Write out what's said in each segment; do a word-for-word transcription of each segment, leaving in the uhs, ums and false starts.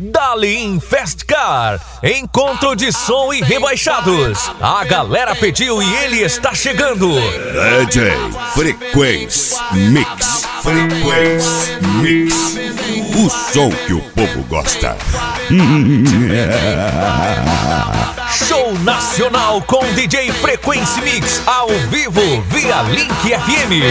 Dali Festcar, encontro de som e rebaixados. A galera pediu e ele está chegando. D J Frequência Mix. Frequência Mix. O som que o povo gosta. Show nacional com D J Frequência Mix ao vivo via Link F M.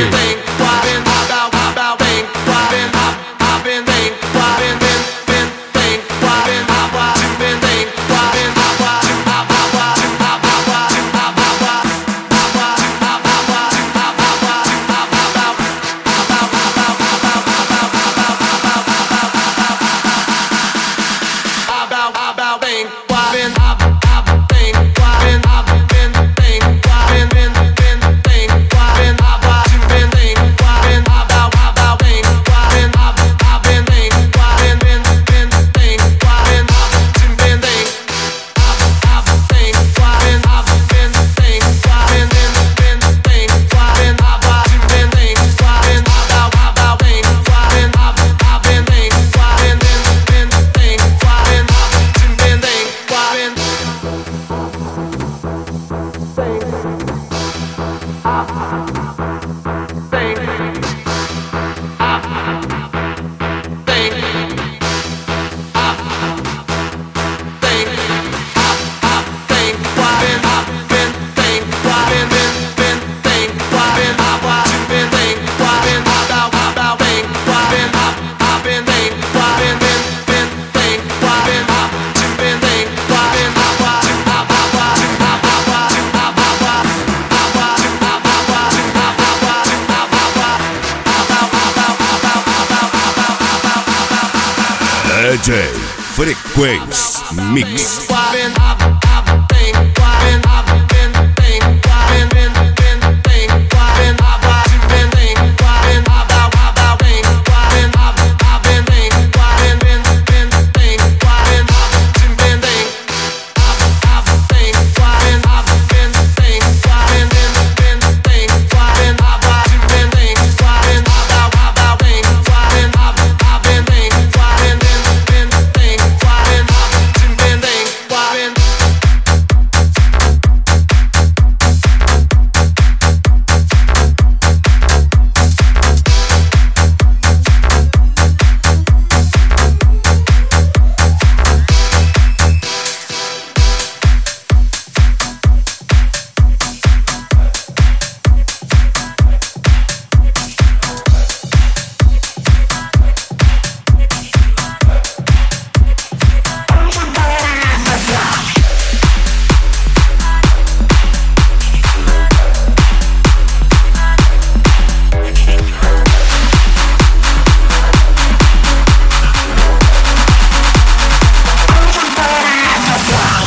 D J Frequência Mix.